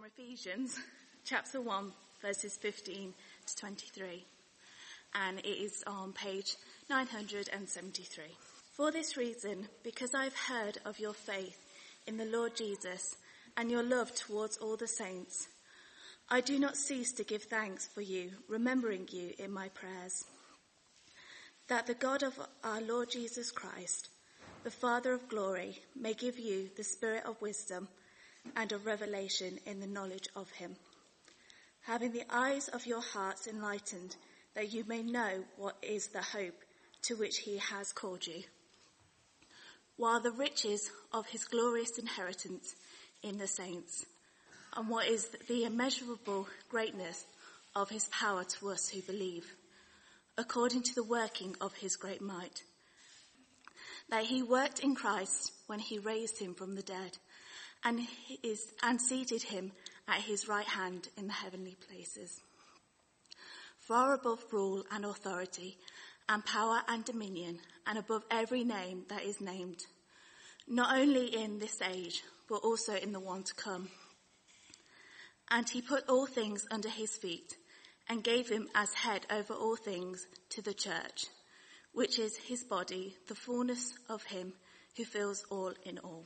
Ephesians chapter 1 verses 15 to 23, and it is on page 973. For this reason, because I have heard of your faith in the Lord Jesus and your love towards all the saints, I do not cease to give thanks for you, remembering you in my prayers, that the God of our Lord Jesus Christ, the Father of glory, may give you the spirit of wisdom and of revelation in the knowledge of him, having the eyes of your hearts enlightened, that you may know what is the hope to which he has called you, while the riches of his glorious inheritance in the saints, and what is the immeasurable greatness of his power to us who believe, according to the working of his great might, that he worked in Christ when he raised him from the dead, and seated him at his right hand in the heavenly places, far above rule and authority and power and dominion, and above every name that is named, not only in this age, but also in the one to come. And he put all things under his feet, and gave him as head over all things to the church, which is his body, the fullness of him who fills all in all.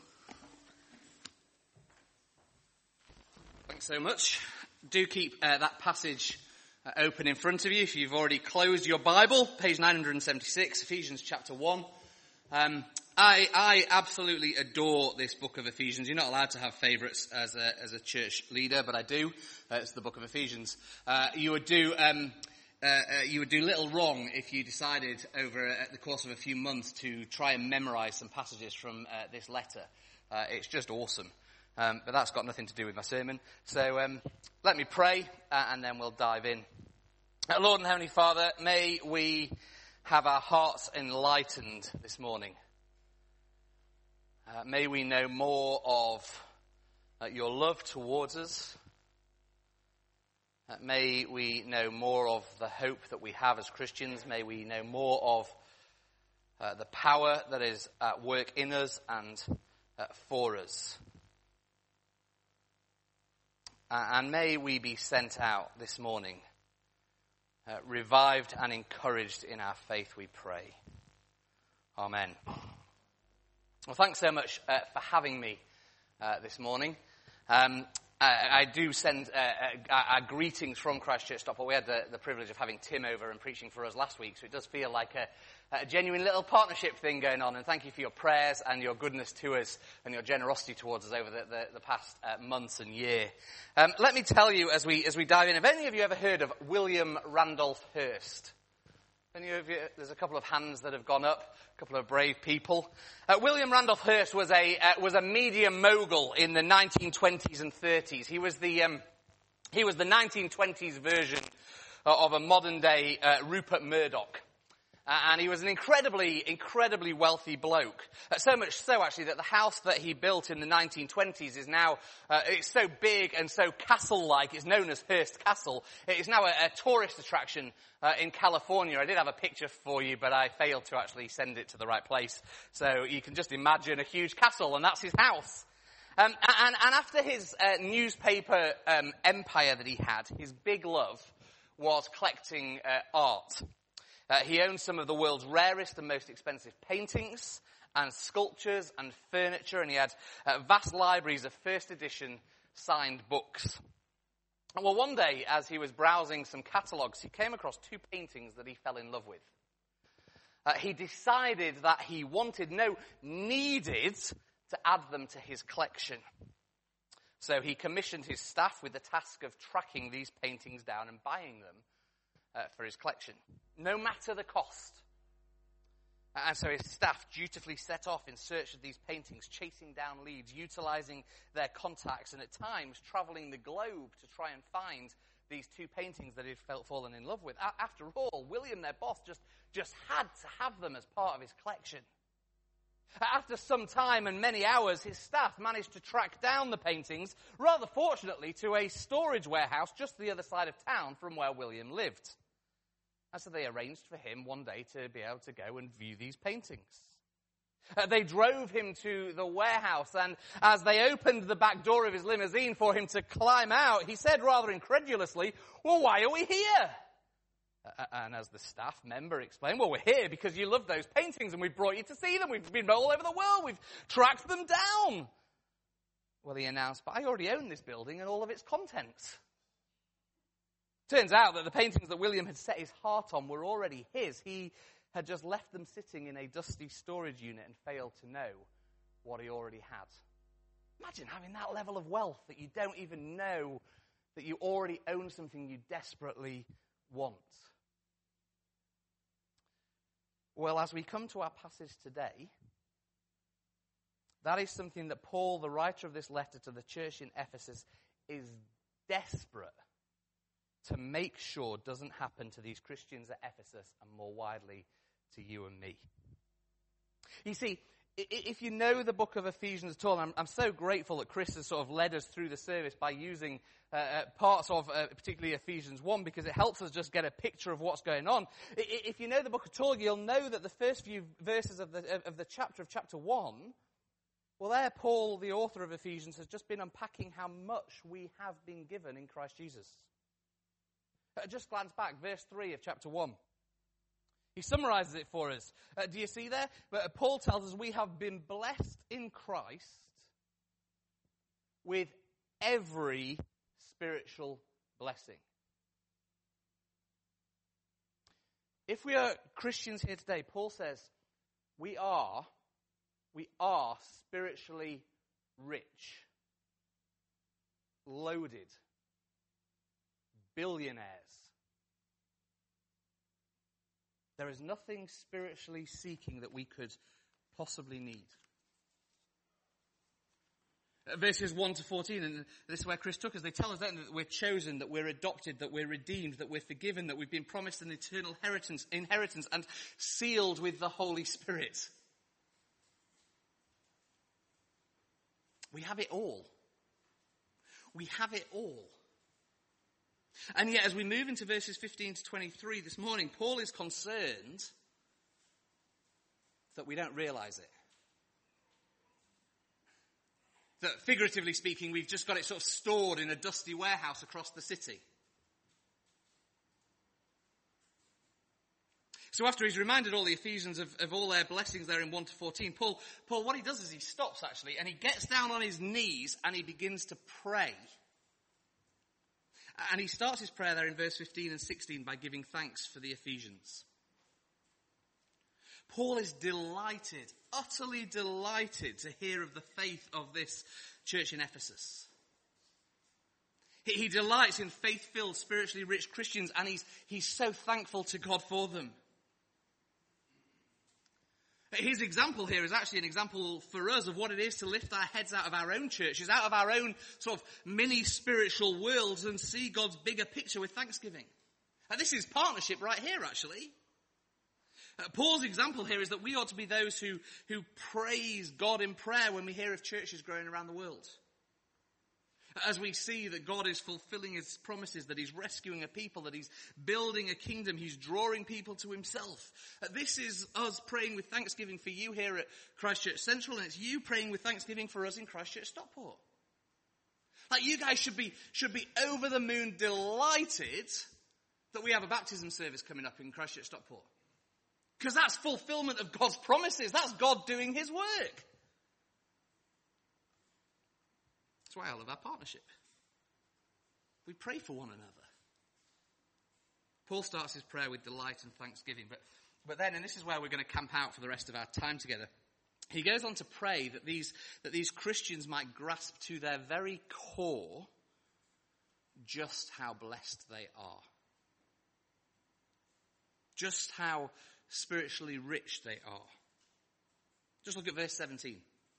Thanks so much. Do keep that passage open in front of you if you've already closed your Bible. Page 976, Ephesians chapter 1. I absolutely adore this book of Ephesians. You're not allowed to have favourites as a church leader, but I do. It's the book of Ephesians. You would do little wrong if you decided over the course of a few months to try and memorise some passages from this letter. It's just awesome. But that's got nothing to do with my sermon. So let me pray, and then we'll dive in. Lord and Heavenly Father, may we have our hearts enlightened this morning. May we know more of your love towards us. May we know more of the hope that we have as Christians. May we know more of the power that is at work in us and for us. And may we be sent out this morning, revived and encouraged in our faith, we pray. Amen. Well, thanks so much for having me this morning. I do send our greetings from Christchurch Stockport. We had the privilege of having Tim over and preaching for us last week, so it does feel like a genuine little partnership thing going on. And thank you for your prayers and your goodness to us and your generosity towards us over the past months and year. Let me tell you as we dive in, have any of you ever heard of William Randolph Hearst? Any of you? There's a couple of hands that have gone up, a couple of brave people. William Randolph Hearst was a media mogul in the 1920s and 30s. He was the 1920s version of a modern day Rupert Murdoch. And he was an incredibly wealthy bloke. So much so, actually, that the house that he built in the 1920s is now, it's so big and so castle-like, it's known as Hearst Castle. It is now a tourist attraction in California. I did have a picture for you, but I failed to actually send it to the right place. So you can just imagine a huge castle, and that's his house. And after his newspaper empire that he had, his big love was collecting art. He owned some of the world's rarest and most expensive paintings and sculptures and furniture, and he had vast libraries of first edition signed books. Well, one day, as he was browsing some catalogues, he came across two paintings that he fell in love with. He decided that he needed to add them to his collection. So he commissioned his staff with the task of tracking these paintings down and buying them for his collection, no matter the cost. And so his staff dutifully set off in search of these paintings, chasing down leads, utilizing their contacts, and at times traveling the globe to try and find these two paintings that he'd fallen in love with. After all, William, their boss, just had to have them as part of his collection. After some time and many hours, his staff managed to track down the paintings, rather fortunately, to a storage warehouse just the other side of town from where William lived. And so they arranged for him one day to be able to go and view these paintings. They drove him to the warehouse, and as they opened the back door of his limousine for him to climb out, he said rather incredulously, "Well, why are we here?" And as the staff member explained, "Well, we're here because you love those paintings and we've brought you to see them. We've been all over the world. We've tracked them down." Well, he announced, "But I already own this building and all of its contents." Turns out that the paintings that William had set his heart on were already his. He had just left them sitting in a dusty storage unit and failed to know what he already had. Imagine having that level of wealth that you don't even know that you already own something you desperately want. Well, as we come to our passage today, that is something that Paul, the writer of this letter to the church in Ephesus, is desperate to make sure doesn't happen to these Christians at Ephesus and more widely to you and me. You see, if you know the book of Ephesians at all, I'm so grateful that Chris has sort of led us through the service by using parts of particularly Ephesians 1, because it helps us just get a picture of what's going on. If you know the book at all, you'll know that the first few verses of the chapter 1, well, there Paul, the author of Ephesians, has just been unpacking how much we have been given in Christ Jesus. Just glance back, verse 3 of chapter 1. He summarizes it for us. Do you see there? But Paul tells us we have been blessed in Christ with every spiritual blessing. If we are Christians here today, Paul says we are spiritually rich, loaded, billionaires. There is nothing spiritually seeking that we could possibly need. Verses 1 to 14, and this is where Chris took us, they tell us that we're chosen, that we're adopted, that we're redeemed, that we're forgiven, that we've been promised an eternal inheritance and sealed with the Holy Spirit. We have it all. We have it all. And yet, as we move into verses 15 to 23 this morning, Paul is concerned that we don't realize it. That, figuratively speaking, we've just got it sort of stored in a dusty warehouse across the city. So after he's reminded all the Ephesians of all their blessings there in 1 to 14, Paul, what he does is he stops, actually, and he gets down on his knees and he begins to pray. And he starts his prayer there in verse 15 and 16 by giving thanks for the Ephesians. Paul is delighted, utterly delighted to hear of the faith of this church in Ephesus. He delights in faith-filled, spiritually rich Christians, and he's so thankful to God for them. His example here is actually an example for us of what it is to lift our heads out of our own churches, out of our own sort of mini-spiritual worlds, and see God's bigger picture with thanksgiving. And this is partnership right here, actually. Paul's example here is that we ought to be those who praise God in prayer when we hear of churches growing around the world. As we see that God is fulfilling his promises, that he's rescuing a people, that he's building a kingdom, he's drawing people to himself. This is us praying with thanksgiving for you here at Christchurch Central, and it's you praying with thanksgiving for us in Christchurch Stockport. Like, you guys should be over the moon delighted that we have a baptism service coming up in Christchurch Stockport. Because that's fulfillment of God's promises. That's God doing his work. That's why I love our partnership. We pray for one another. Paul starts his prayer with delight and thanksgiving, but then, and this is where we're going to camp out for the rest of our time together, he goes on to pray that these Christians might grasp to their very core just how blessed they are. Just how spiritually rich they are. Just look at verse 17.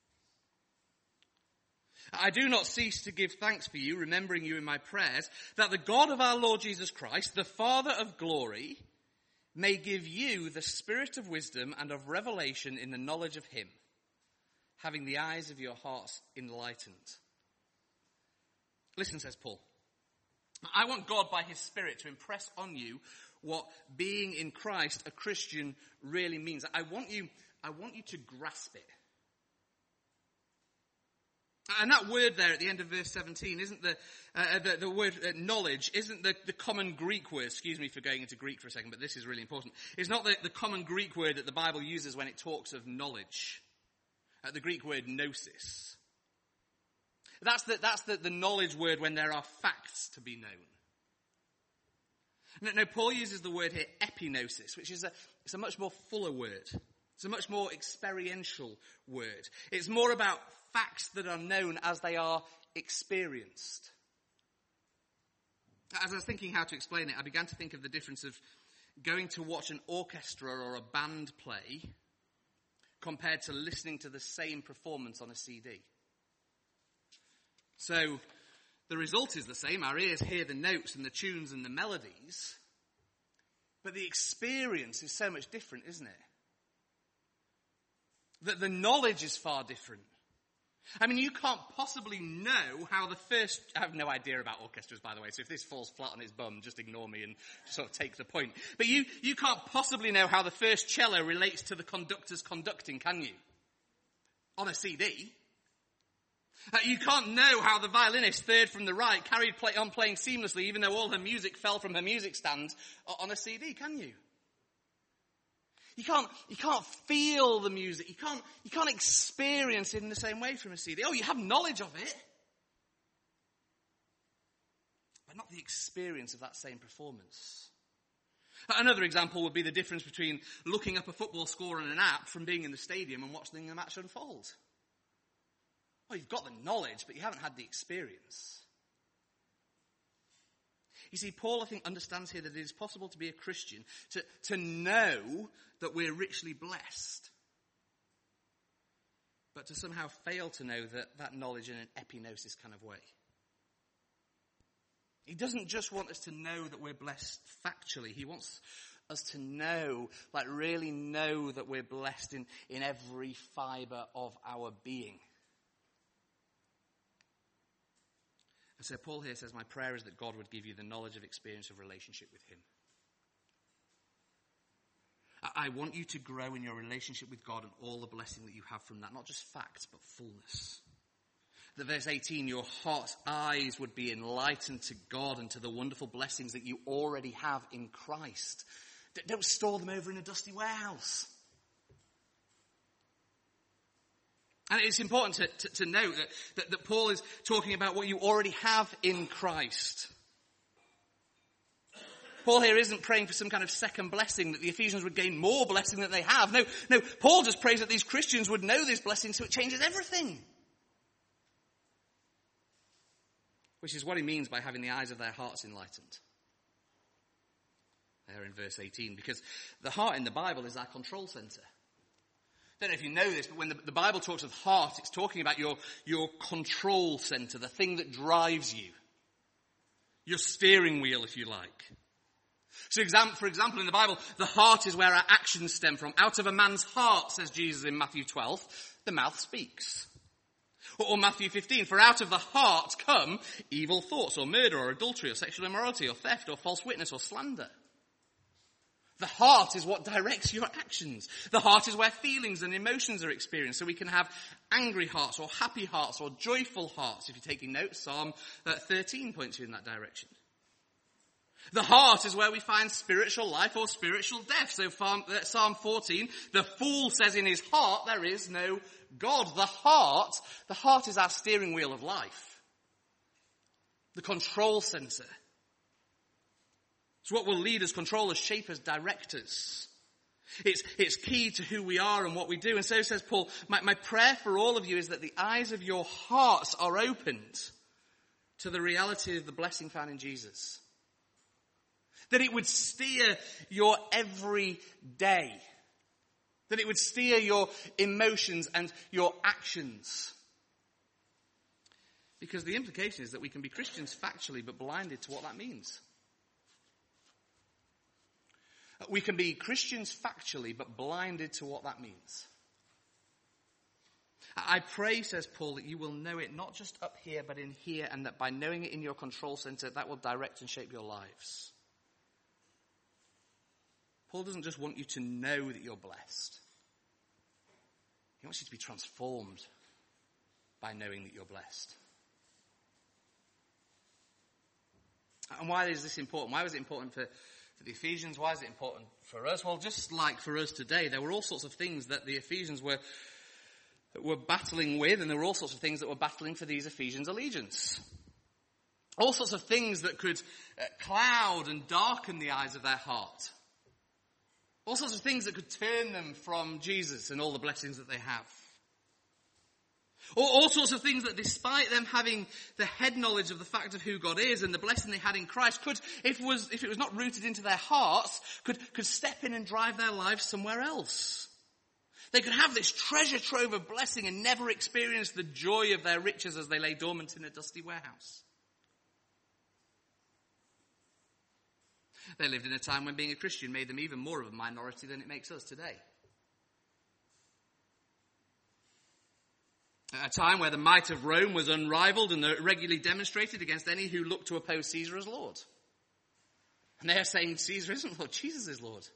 I do not cease to give thanks for you, remembering you in my prayers, that the God of our Lord Jesus Christ, the Father of glory, may give you the spirit of wisdom and of revelation in the knowledge of him, having the eyes of your hearts enlightened. Listen, says Paul, I want God by his Spirit to impress on you what being in Christ a Christian really means. I want you I want you to grasp it. And that word there at the end of verse 17 isn't the word knowledge, isn't the common Greek word. Excuse me for going into Greek for a second, but this is really important. It's not the common Greek word that the Bible uses when it talks of knowledge. The Greek word gnosis. That's the knowledge word when there are facts to be known. No, Paul uses the word here epignosis, which is a much more fuller word. It's a much more experiential word. It's more about facts that are known as they are experienced. As I was thinking how to explain it, I began to think of the difference of going to watch an orchestra or a band play compared to listening to the same performance on a CD. So the result is the same. Our ears hear the notes and the tunes and the melodies, but the experience is so much different, isn't it? That the knowledge is far different. I mean, you can't possibly know how I have no idea about orchestras, by the way, so if this falls flat on its bum, just ignore me and sort of take the point. But you can't possibly know how the first cello relates to the conductor's conducting, can you? On a CD. You can't know how the violinist, third from the right, carried on playing seamlessly, even though all her music fell from her music stand, on a CD, can you? You can't feel the music. You can't experience it in the same way from a CD. Oh, you have knowledge of it, but not the experience of that same performance. Another example would be the difference between looking up a football score on an app from being in the stadium and watching the match unfold. Oh, you've got the knowledge, but you haven't had the experience. You see, Paul, I think, understands here that it is possible to be a Christian, to know that we're richly blessed, but to somehow fail to know that knowledge in an epignosis kind of way. He doesn't just want us to know that we're blessed factually. He wants us to know, like really know that we're blessed in every fibre of our being. And so Paul here says, my prayer is that God would give you the knowledge of experience of relationship with him. I want you to grow in your relationship with God and all the blessing that you have from that. Not just facts, but fullness. That verse 18, your heart's eyes would be enlightened to God and to the wonderful blessings that you already have in Christ. Don't store them over in a dusty warehouse. And it's important to note that Paul is talking about what you already have in Christ. Paul here isn't praying for some kind of second blessing, that the Ephesians would gain more blessing than they have. No, Paul just prays that these Christians would know this blessing so it changes everything. Which is what he means by having the eyes of their hearts enlightened. There in verse 18, because the heart in the Bible is our control center. I don't know if you know this, but when the Bible talks of heart, it's talking about your control center, the thing that drives you. Your steering wheel, if you like. So for example, in the Bible, the heart is where our actions stem from. Out of a man's heart, says Jesus in Matthew 12, the mouth speaks. Or Matthew 15, for out of the heart come evil thoughts, or murder, or adultery, or sexual immorality, or theft, or false witness, or slander. The heart is what directs your actions. The heart is where feelings and emotions are experienced. So we can have angry hearts or happy hearts or joyful hearts. If you're taking notes, Psalm 13 points you in that direction. The heart is where we find spiritual life or spiritual death. So Psalm 14, the fool says in his heart there is no God. The heart is our steering wheel of life. The control center. It's what will lead us, control us, shape us, direct us. It's key to who we are and what we do. And so says Paul, my prayer for all of you is that the eyes of your hearts are opened to the reality of the blessing found in Jesus. That it would steer your every day. That it would steer your emotions and your actions. Because the implication is that we can be Christians factually but blinded to what that means. We can be Christians factually, but blinded to what that means. I pray, says Paul, that you will know it not just up here, but in here, and that by knowing it in your control center, that will direct and shape your lives. Paul doesn't just want you to know that you're blessed. He wants you to be transformed by knowing that you're blessed. And why is this important? Why was it important for the Ephesians? Why is it important for us? Well, just like for us today, there were all sorts of things that the Ephesians were battling with, and there were all sorts of things that were battling for these Ephesians' allegiance. All sorts of things that could cloud and darken the eyes of their heart. All sorts of things that could turn them from Jesus and all the blessings that they have. All sorts of things that, despite them having the head knowledge of the fact of who God is and the blessing they had in Christ, could, if it was not rooted into their hearts, could step in and drive their lives somewhere else. They could have this treasure trove of blessing and never experience the joy of their riches as they lay dormant in a dusty warehouse. They lived in a time when being a Christian made them even more of a minority than it makes us today. A time where the might of Rome was unrivaled and regularly demonstrated against any who looked to oppose Caesar as Lord. And they are saying Caesar isn't Lord, Jesus is Lord.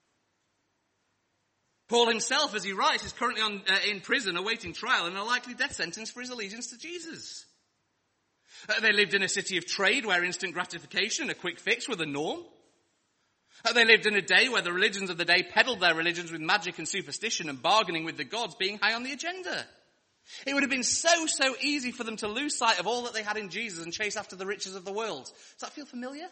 Paul himself, as he writes, is currently in prison awaiting trial and a likely death sentence for his allegiance to Jesus. They lived in a city of trade where instant gratification and a quick fix were the norm. They lived in a day where the religions of the day peddled their religions with magic and superstition and bargaining with the gods being high on the agenda. It would have been so easy for them to lose sight of all that they had in Jesus and chase after the riches of the world. Does that feel familiar?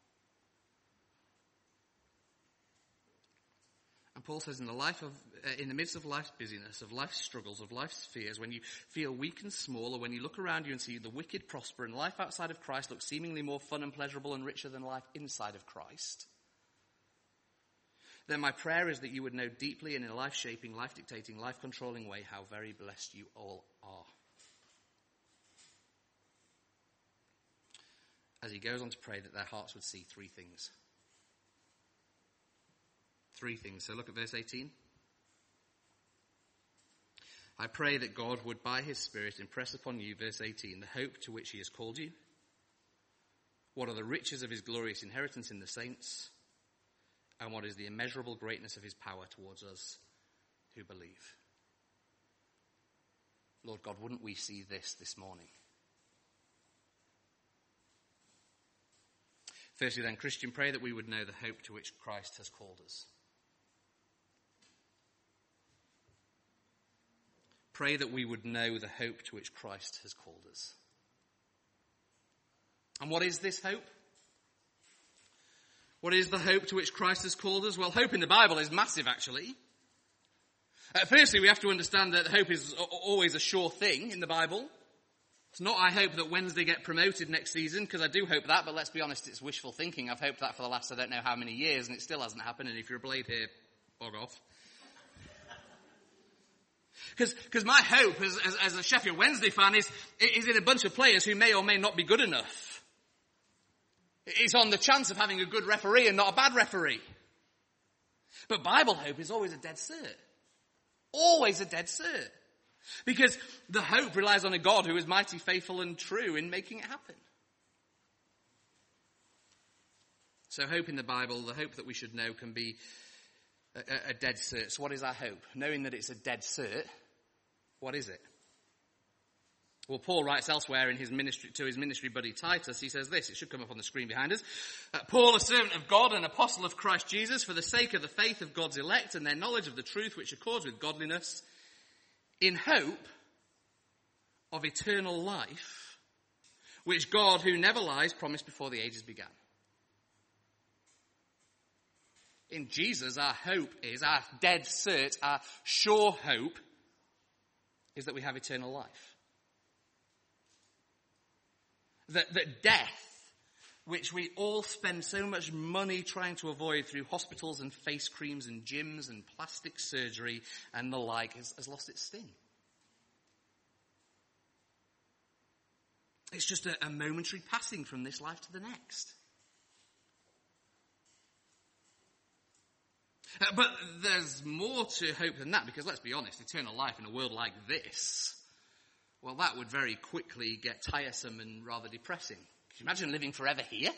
And Paul says in the midst of life's busyness, of life's struggles, of life's fears, when you feel weak and small, or when you look around you and see the wicked prosper and life outside of Christ looks seemingly more fun and pleasurable and richer than life inside of Christ, then my prayer is that you would know deeply and in a life-shaping, life-dictating, life-controlling way how very blessed you all are. As he goes on to pray that their hearts would see three things. Three things. So look at verse 18. I pray that God would, by his Spirit, impress upon you, verse 18, the hope to which he has called you. What are the riches of his glorious inheritance in the saints? And what is the immeasurable greatness of his power towards us who believe? Lord God, wouldn't we see this morning? Firstly then, Christian, pray that we would know the hope to which Christ has called us. Pray that we would know the hope to which Christ has called us. And what is this hope? What is the hope to which Christ has called us? Well, hope in the Bible is massive, actually. Firstly, we have to understand that hope is always a sure thing in the Bible. It's not, I hope that Wednesday get promoted next season, because I do hope that, but let's be honest, it's wishful thinking. I've hoped that for the last I don't know how many years, and it still hasn't happened, and if you're a Blade here, bog off. Because my hope as a Sheffield Wednesday fan is in a bunch of players who may or may not be good enough. It's on the chance of having a good referee and not a bad referee. But Bible hope is always a dead cert. Always a dead cert. Because the hope relies on a God who is mighty, faithful and true in making it happen. So hope in the Bible, the hope that we should know, can be a dead cert. So what is our hope? Knowing that it's a dead cert, what is it? Well, Paul writes elsewhere in his ministry to his ministry buddy Titus, he says this, it should come up on the screen behind us. Paul, a servant of God and apostle of Christ Jesus, for the sake of the faith of God's elect and their knowledge of the truth which accords with godliness, in hope of eternal life, which God, who never lies, promised before the ages began. In Jesus, our hope is, our dead cert, our sure hope, is that we have eternal life. That death, which we all spend so much money trying to avoid through hospitals and face creams and gyms and plastic surgery and the like, has lost its sting. It's just a momentary passing from this life to the next. But there's more to hope than that, because let's be honest, eternal life in a world like this, well, that would very quickly get tiresome and rather depressing. Can you imagine living forever here?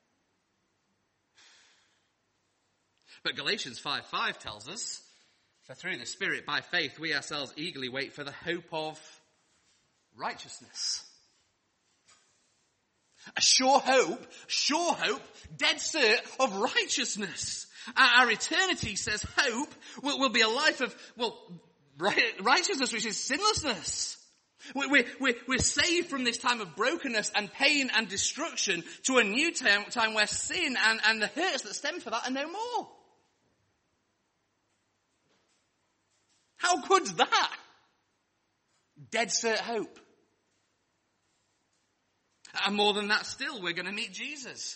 But Galatians 5:5 tells us, For through the Spirit, by faith, we ourselves eagerly wait for the hope of righteousness. A sure hope, dead cert of righteousness. Our eternity, says hope, will be a life of, righteousness, which is sinlessness. We're saved from this time of brokenness and pain and destruction to a new time where sin and the hurts that stem from that are no more. How good's that? Dead cert hope. And more than that still, we're going to meet Jesus.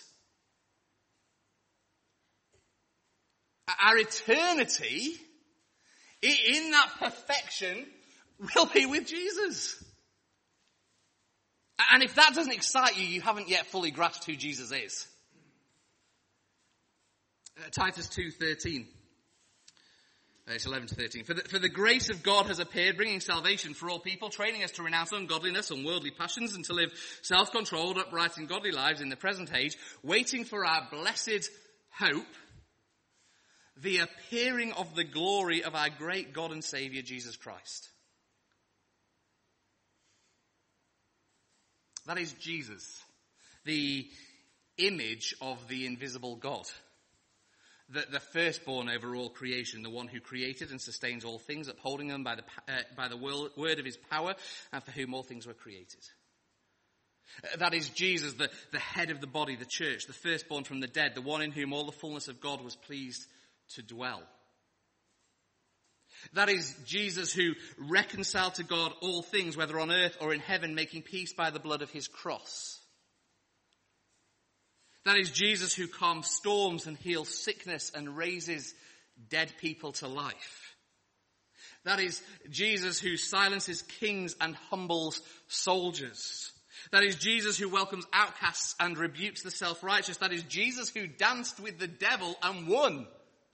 Our eternity, in that perfection, will be with Jesus. And if that doesn't excite you, you haven't yet fully grasped who Jesus is. Titus 2:13. It's 11 to 13. For the grace of God has appeared, bringing salvation for all people, training us to renounce ungodliness and worldly passions and to live self-controlled, upright and godly lives in the present age, waiting for our blessed hope, the appearing of the glory of our great God and Saviour, Jesus Christ. That is Jesus, the image of the invisible God. The firstborn over all creation, the one who created and sustains all things, upholding them by the word of his power, and for whom all things were created. That is Jesus, the head of the body, the church, the firstborn from the dead, the one in whom all the fullness of God was pleased to dwell. That is Jesus who reconciled to God all things, whether on earth or in heaven, making peace by the blood of his cross. That is Jesus who calms storms and heals sickness and raises dead people to life. That is Jesus who silences kings and humbles soldiers. That is Jesus who welcomes outcasts and rebukes the self-righteous. That is Jesus who danced with the devil and won.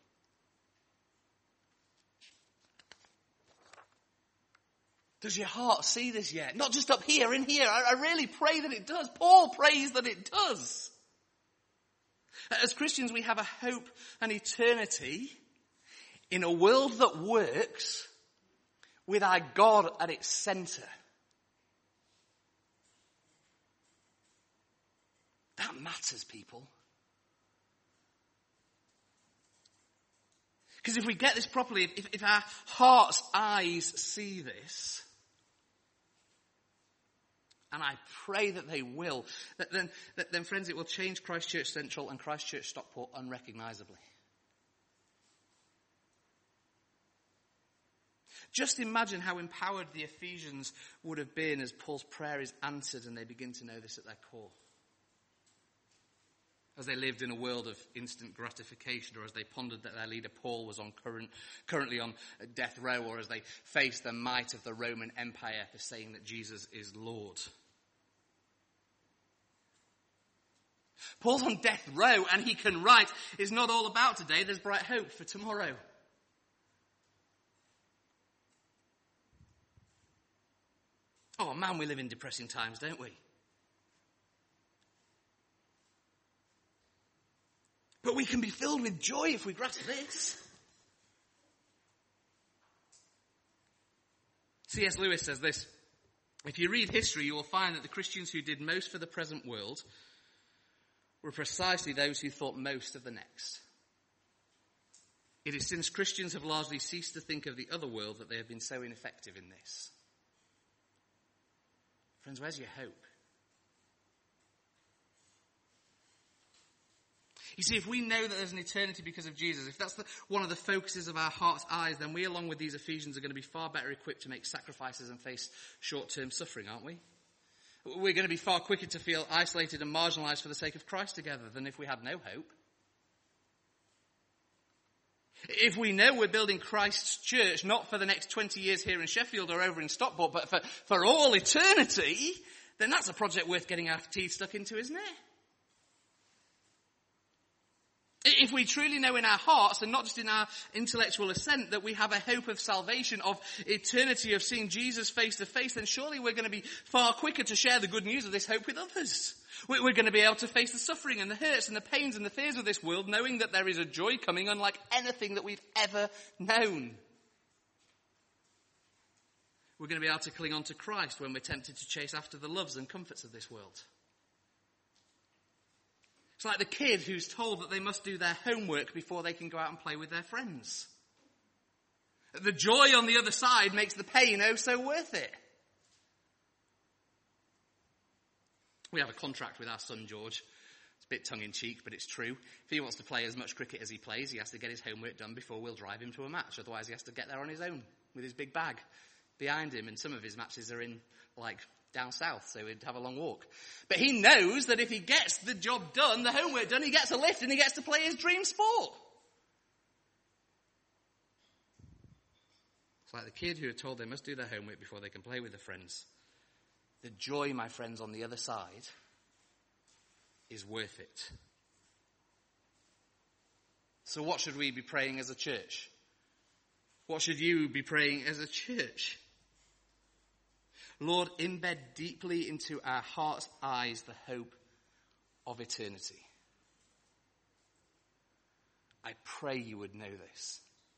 Does your heart see this yet? Not just up here, in here. I really pray that it does. Paul prays that it does. As Christians, we have a hope and eternity in a world that works with our God at its center. That matters, people. Because if we get this properly, if our heart's eyes see this, and I pray that they will, then friends, it will change Christchurch Central and Christchurch Stockport unrecognisably. Just imagine how empowered the Ephesians would have been as Paul's prayer is answered and they begin to know this at their core. As they lived in a world of instant gratification, or as they pondered that their leader Paul was currently on death row, or as they faced the might of the Roman Empire for saying that Jesus is Lord. Paul's on death row and he can write, it's not all about today, there's bright hope for tomorrow. Oh man, we live in depressing times, don't we? But we can be filled with joy if we grasp this. C.S. Lewis says this: if you read history, you will find that the Christians who did most for the present world were precisely those who thought most of the next. It is since Christians have largely ceased to think of the other world that they have been so ineffective in this. Friends, where's your hope? You see, if we know that there's an eternity because of Jesus, if that's one of the focuses of our heart's eyes, then we, along with these Ephesians, are going to be far better equipped to make sacrifices and face short-term suffering, aren't we? We're going to be far quicker to feel isolated and marginalised for the sake of Christ together than if we had no hope. If we know we're building Christ's church, not for the next 20 years here in Sheffield or over in Stockport, but for all eternity, then that's a project worth getting our teeth stuck into, isn't it? If we truly know in our hearts, and not just in our intellectual assent, that we have a hope of salvation, of eternity, of seeing Jesus face to face, then surely we're going to be far quicker to share the good news of this hope with others. We're going to be able to face the suffering and the hurts and the pains and the fears of this world, knowing that there is a joy coming unlike anything that we've ever known. We're going to be able to cling on to Christ when we're tempted to chase after the loves and comforts of this world. It's like the kid who's told that they must do their homework before they can go out and play with their friends. The joy on the other side makes the pain oh so worth it. We have a contract with our son George. It's a bit tongue-in-cheek, but it's true. If he wants to play as much cricket as he plays, he has to get his homework done before we'll drive him to a match. Otherwise, he has to get there on his own with his big bag behind him. And some of his matches are in, down south, so he'd have a long walk. But he knows that if he gets the job done, the homework done, he gets a lift and he gets to play his dream sport. It's like the kid who are told they must do their homework before they can play with their friends. The joy, my friends, on the other side is worth it. So what should we be praying as a church? What should you be praying as a church? Lord, embed deeply into our heart's eyes the hope of eternity. I pray you would know this.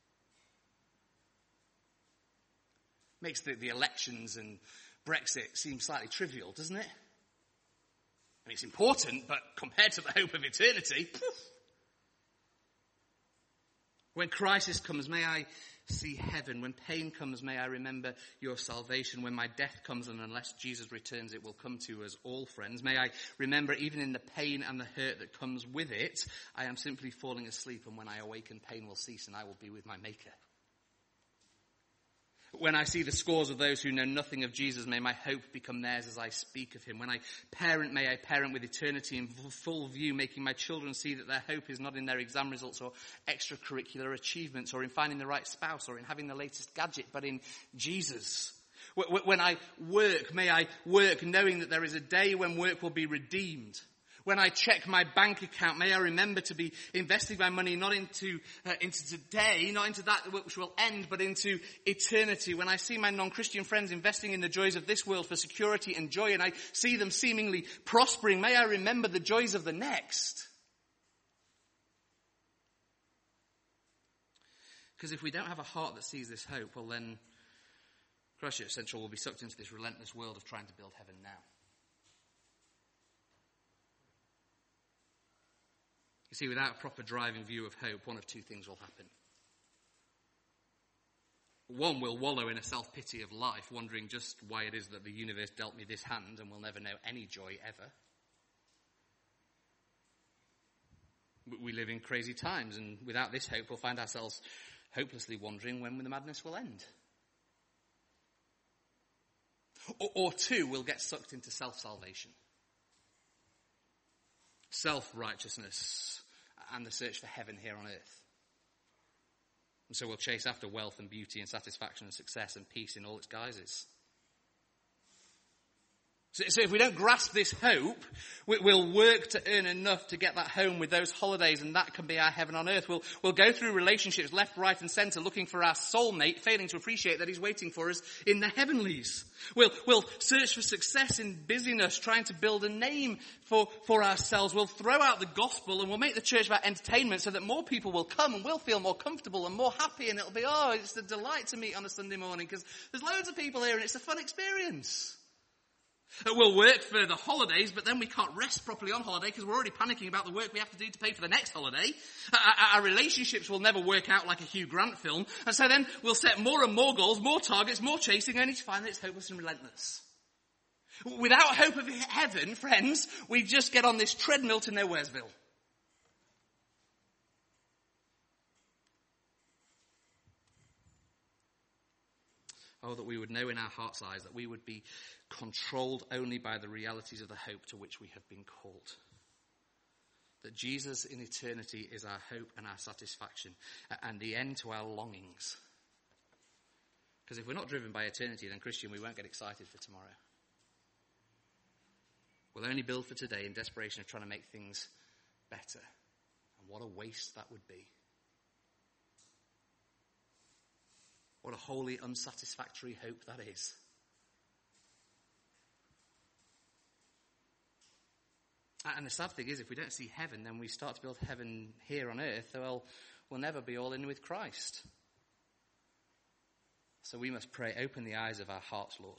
Makes the elections and Brexit seem slightly trivial, doesn't it? I mean, it's important, but compared to the hope of eternity, poof. When crisis comes, may I see heaven. When pain comes, may I remember your salvation. When my death comes, and unless Jesus returns, it will come to us all, friends. May I remember, even in the pain and the hurt that comes with it, I am simply falling asleep, and when I awaken, pain will cease, and I will be with my Maker. When I see the scores of those who know nothing of Jesus, may my hope become theirs as I speak of him. When I parent, may I parent with eternity in full view, making my children see that their hope is not in their exam results or extracurricular achievements or in finding the right spouse or in having the latest gadget, but in Jesus. When I work, may I work knowing that there is a day when work will be redeemed. When I check my bank account, may I remember to be investing my money not into today, not into that which will end, but into eternity. When I see my non-Christian friends investing in the joys of this world for security and joy, and I see them seemingly prospering, may I remember the joys of the next. Because if we don't have a heart that sees this hope, well then Christchurch Central will be sucked into this relentless world of trying to build heaven now. You see, without a proper driving view of hope, one of two things will happen. One, will wallow in a self-pity of life, wondering just why it is that the universe dealt me this hand and will never know any joy ever. We live in crazy times, and without this hope, we'll find ourselves hopelessly wondering when the madness will end. Or two, we'll get sucked into self-salvation. Self-righteousness and the search for heaven here on earth. And so we'll chase after wealth and beauty and satisfaction and success and peace in all its guises. So if we don't grasp this hope, we'll work to earn enough to get that home with those holidays, and that can be our heaven on earth. We'll go through relationships left, right and centre looking for our soulmate, failing to appreciate that he's waiting for us in the heavenlies. We'll search for success in busyness, trying to build a name for ourselves. We'll throw out the gospel and we'll make the church about entertainment so that more people will come and we'll feel more comfortable and more happy, and it'll be, it's a delight to meet on a Sunday morning because there's loads of people here and it's a fun experience. We'll work for the holidays, but then we can't rest properly on holiday because we're already panicking about the work we have to do to pay for the next holiday. Our relationships will never work out like a Hugh Grant film. And so then we'll set more and more goals, more targets, more chasing, only to find that it's hopeless and relentless. Without hope of heaven, friends, we just get on this treadmill to Nowheresville. Oh, that we would know in our heart's eyes that we would be controlled only by the realities of the hope to which we have been called. That Jesus in eternity is our hope and our satisfaction and the end to our longings. Because if we're not driven by eternity, then Christian, we won't get excited for tomorrow. We'll only build for today in desperation of trying to make things better. And what a waste that would be. What a wholly unsatisfactory hope that is. And the sad thing is, if we don't see heaven, then we start to build heaven here on earth, well, we'll never be all in with Christ. So we must pray, open the eyes of our hearts, Lord.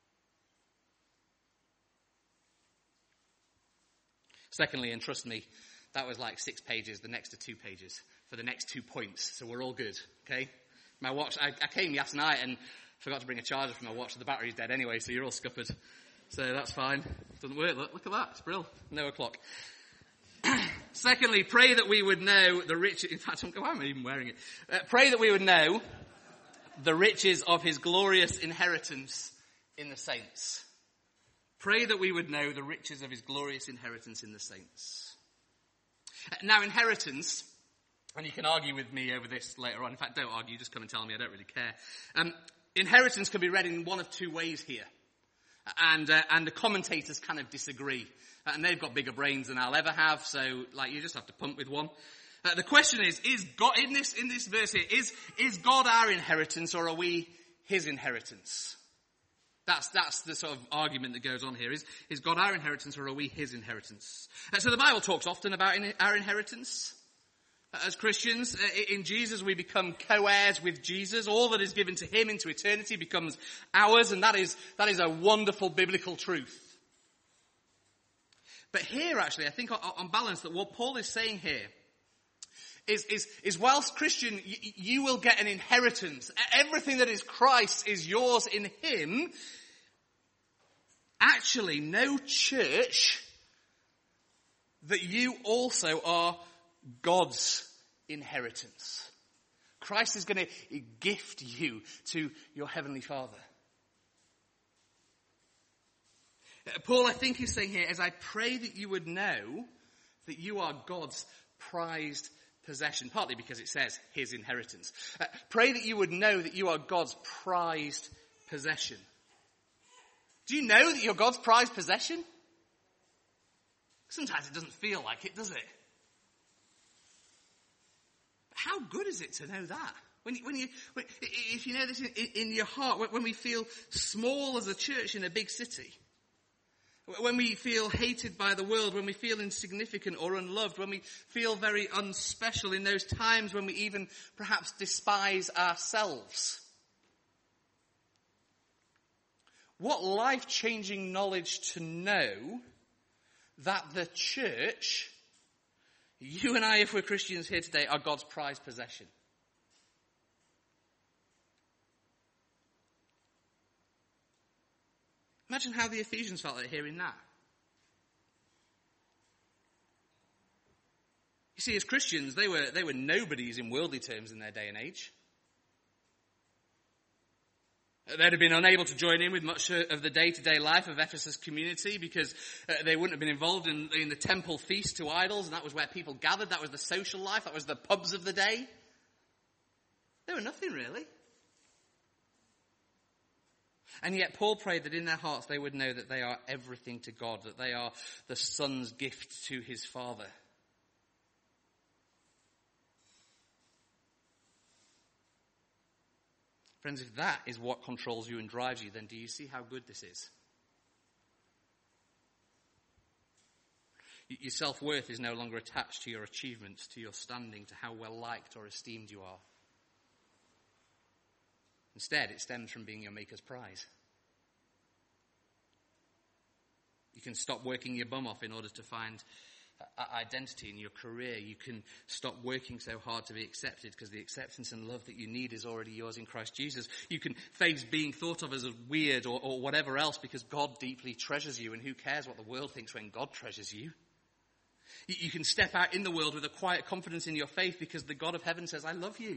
Secondly, and trust me, that was like 6 pages, the next are 2 pages for the next 2 points. So we're all good, okay? My watch, I came last night and forgot to bring a charger for my watch. The battery's dead anyway, so you're all scuppered. So that's fine. Doesn't work. Look at that. It's brilliant. No o'clock. Secondly, pray that we would know the riches. In fact, why am I even wearing it? Pray that we would know the riches of his glorious inheritance in the saints. Pray that we would know the riches of his glorious inheritance in the saints. Now, inheritance, and you can argue with me over this later on. In fact, don't argue, just come and tell me. I don't really care. Inheritance can be read in one of 2 ways here. And the commentators kind of disagree. And they've got bigger brains than I'll ever have, so you just have to punt with one. The question is God, in this verse here, is God our inheritance or are we his inheritance? That's the sort of argument that goes on here. Is God our inheritance or are we his inheritance? So the Bible talks often about our inheritance. As Christians, in Jesus we become co-heirs with Jesus. All that is given to him into eternity becomes ours, and that is a wonderful biblical truth. But here actually, I think on balance that what Paul is saying here is whilst Christian, you will get an inheritance. Everything that is Christ is yours in him. Actually, no church that you also are God's inheritance. Christ is going to gift you to your heavenly Father. Paul, I think, is saying here, as I pray that you would know that you are God's prized possession, partly because it says his inheritance. Pray that you would know that you are God's prized possession. Do you know that you're God's prized possession? Sometimes it doesn't feel like it, does it? But how good is it to know that? If you know this in your heart, when we feel small as a church in a big city, when we feel hated by the world, when we feel insignificant or unloved, when we feel very unspecial, in those times when we even perhaps despise ourselves. What life-changing knowledge to know that the church, you and I, if we're Christians here today, are God's prized possession. Imagine how the Ephesians felt at hearing that. You see, as Christians, they were nobodies in worldly terms in their day and age. They'd have been unable to join in with much of the day-to-day life of Ephesus community because they wouldn't have been involved in the temple feast to idols, and that was where people gathered. That was the social life. That was the pubs of the day. They were nothing, really. And yet Paul prayed that in their hearts they would know that they are everything to God, that they are the Son's gift to his Father. Friends, if that is what controls you and drives you, then do you see how good this is? Your self-worth is no longer attached to your achievements, to your standing, to how well liked or esteemed you are. Instead, it stems from being your Maker's prize. You can stop working your bum off in order to find identity in your career. You can stop working so hard to be accepted because the acceptance and love that you need is already yours in Christ Jesus. You can face being thought of as weird or whatever else because God deeply treasures you, and who cares what the world thinks when God treasures you? You can step out in the world with a quiet confidence in your faith because the God of heaven says, I love you.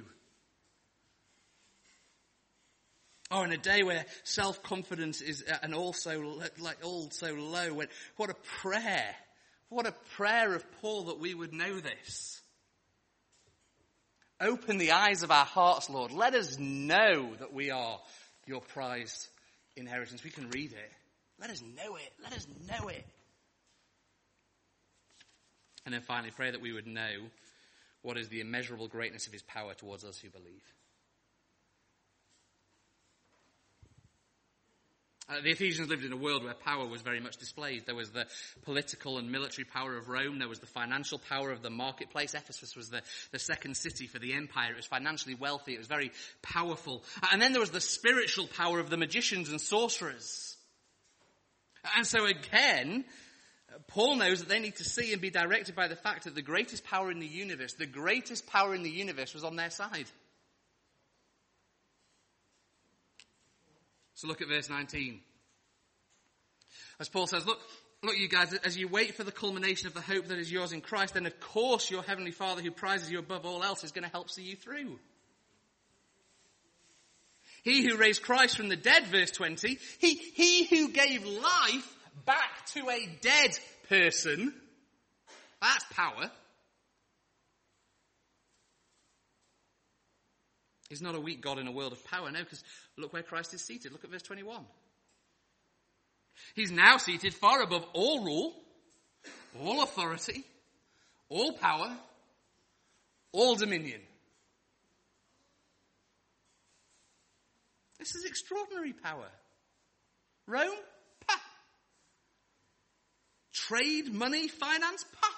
Or in a day where self-confidence is also low. What a prayer. What a prayer of Paul that we would know this. Open the eyes of our hearts, Lord. Let us know that we are your prized inheritance. We can read it. Let us know it. Let us know it. And then finally, pray that we would know what is the immeasurable greatness of his power towards us who believe. The Ephesians lived in a world where power was very much displayed. There was the political and military power of Rome. There was the financial power of the marketplace. Ephesus was the second city for the empire. It was financially wealthy. It was very powerful. And then there was the spiritual power of the magicians and sorcerers. And so again, Paul knows that they need to see and be directed by the fact that the greatest power in the universe was on their side. So look at verse 19. As Paul says, look you guys, as you wait for the culmination of the hope that is yours in Christ, then of course your heavenly Father who prizes you above all else is going to help see you through. He who raised Christ from the dead, verse 20, he who gave life back to a dead person, that's power. He's not a weak God in a world of power. No, because look where Christ is seated. Look at verse 21. He's now seated far above all rule, all authority, all power, all dominion. This is extraordinary power. Rome? Pah. Trade, money, finance? Pah.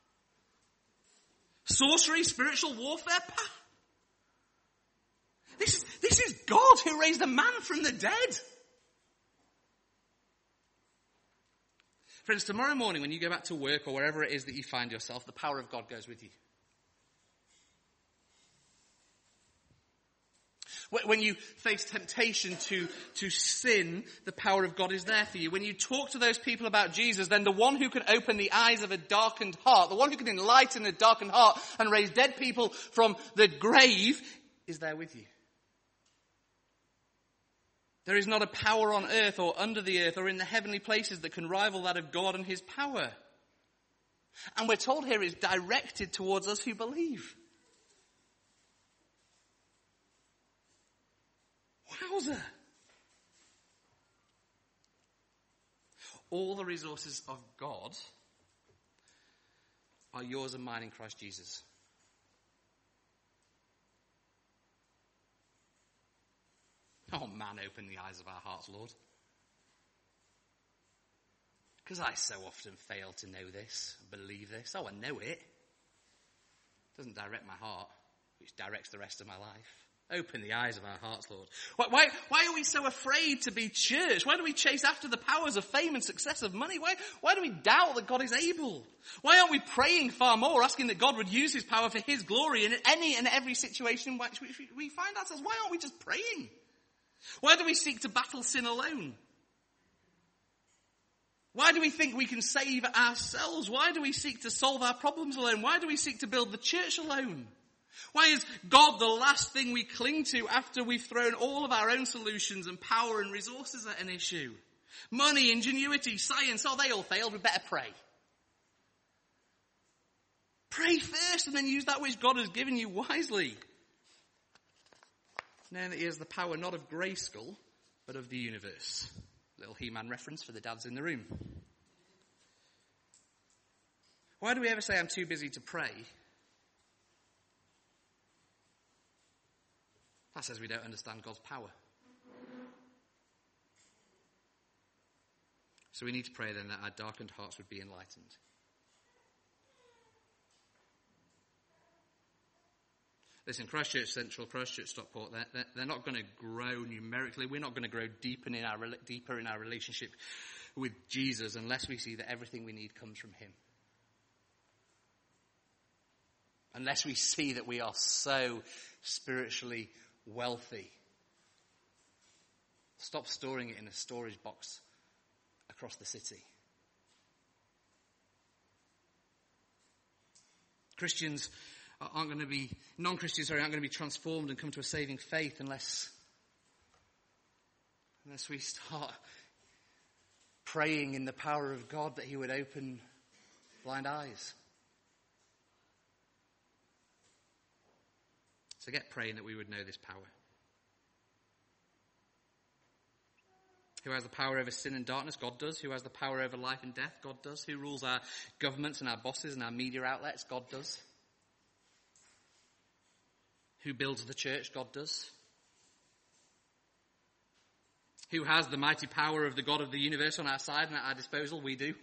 Sorcery, spiritual warfare? Pah. This is God who raised a man from the dead. Friends, tomorrow morning when you go back to work or wherever it is that you find yourself, the power of God goes with you. When you face temptation to sin, the power of God is there for you. When you talk to those people about Jesus, then the one who can open the eyes of a darkened heart, the one who can enlighten a darkened heart and raise dead people from the grave is there with you. There is not a power on earth or under the earth or in the heavenly places that can rival that of God and his power. And we're told here it's directed towards us who believe. Wowza. All the resources of God are yours and mine in Christ Jesus. Oh man, open the eyes of our hearts, Lord. Because I so often fail to know this, believe this. Oh, I know it. It doesn't direct my heart, which directs the rest of my life. Open the eyes of our hearts, Lord. Why are we so afraid to be church? Why do we chase after the powers of fame and success of money? Why do we doubt that God is able? Why aren't we praying far more, asking that God would use his power for his glory in any and every situation in which we find ourselves? Why aren't we just praying? Why do we seek to battle sin alone? Why do we think we can save ourselves? Why do we seek to solve our problems alone? Why do we seek to build the church alone? Why is God the last thing we cling to after we've thrown all of our own solutions and power and resources at an issue? Money, ingenuity, science, they all failed. We better pray. Pray first and then use that which God has given you wisely. Knowing that he has the power not of Grayskull, but of the universe. Little He-Man reference for the dads in the room. Why do we ever say I'm too busy to pray? That says we don't understand God's power. So we need to pray then that our darkened hearts would be enlightened. Listen, Christchurch Central, Christchurch Stockport, they're not going to grow numerically. We're not going to grow deeper in our relationship with Jesus unless we see that everything we need comes from him. Unless we see that we are so spiritually wealthy. Stop storing it in a storage box across the city. Non-Christians aren't going to be transformed and come to a saving faith unless we start praying in the power of God that he would open blind eyes. So get praying that we would know this power. Who has the power over sin and darkness? God does. Who has the power over life and death? God does. Who rules our governments and our bosses and our media outlets? God does. Who builds the church? God does. Who has the mighty power of the God of the universe on our side and at our disposal? We do.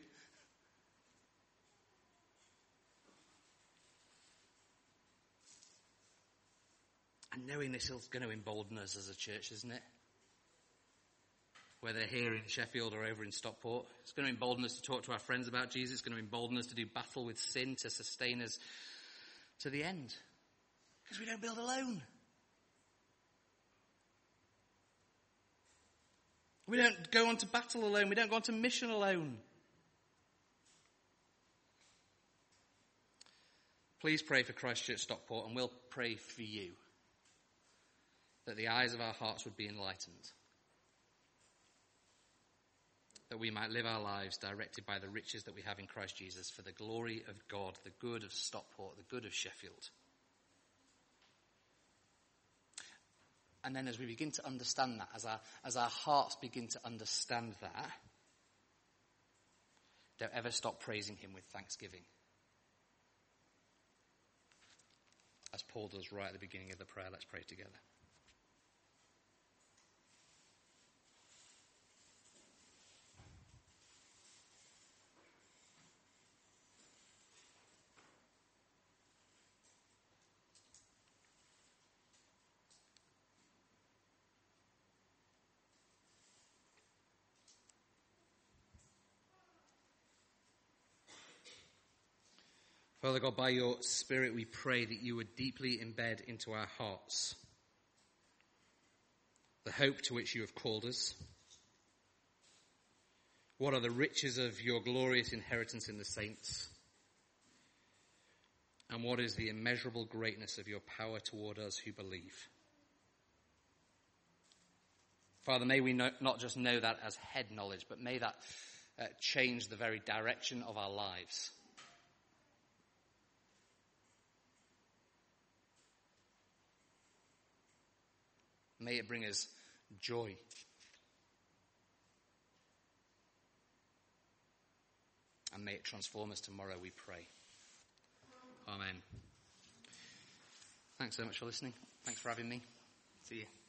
And knowing this is going to embolden us as a church, isn't it? Whether here in Sheffield or over in Stockport, it's going to embolden us to talk to our friends about Jesus. It's going to embolden us to do battle with sin, to sustain us to the end. Because we don't build alone. We don't go on to battle alone. We don't go on to mission alone. Please pray for Christchurch Stockport, and we'll pray for you, that the eyes of our hearts would be enlightened, that we might live our lives directed by the riches that we have in Christ Jesus for the glory of God, the good of Stockport, the good of Sheffield. And then as we begin to understand that, as our hearts begin to understand that, don't ever stop praising him with thanksgiving. As Paul does right at the beginning of the prayer, let's pray together. Father God, by your Spirit we pray that you would deeply embed into our hearts the hope to which you have called us. What are the riches of your glorious inheritance in the saints? And what is the immeasurable greatness of your power toward us who believe? Father, may we not just know that as head knowledge, but may that change the very direction of our lives. May it bring us joy. And may it transform us tomorrow, we pray. Amen. Thanks so much for listening. Thanks for having me. See you.